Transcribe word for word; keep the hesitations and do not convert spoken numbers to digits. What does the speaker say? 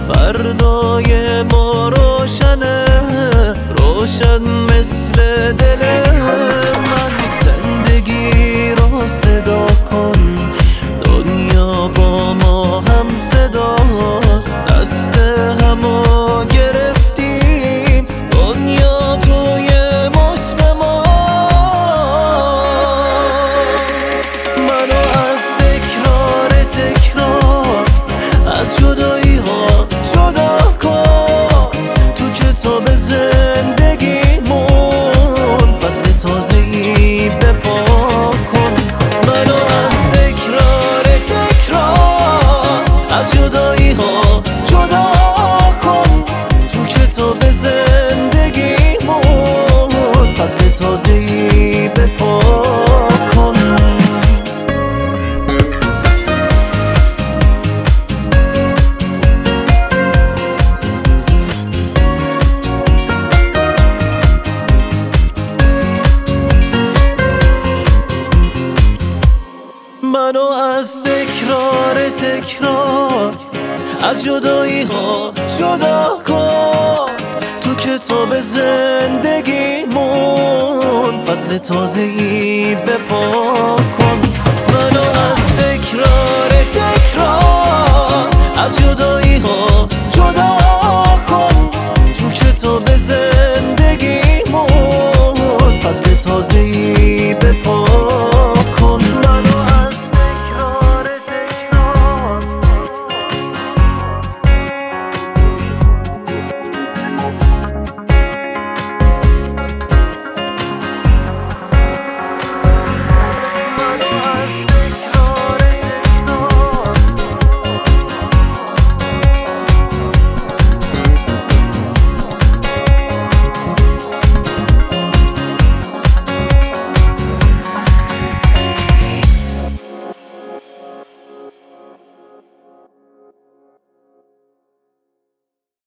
فردای ما روشنه، روشن مثل دل من. زندگی رو صدا کن، دنیا با ما هم صداست. دست همو گرفتیم، دنیا توی مشت ماست. منو از تکرار تکرار، از جدایی ها جدا کن. تو کتاب زندگیمون فصل تازه‌ای بپا کن. منو از تکرار تکرار، از جدایی ها جدا کن. تو کتاب زندگیمون فصل تازه‌ای بپا کن. منو از تکرار تکرار، از جدایی ها جدا کن. تو کتاب زندگیمون فصل تازه‌ای بپا کن. منو از تکرار تکرار، از جدایی ها جدا کن. تو کتاب زندگیمون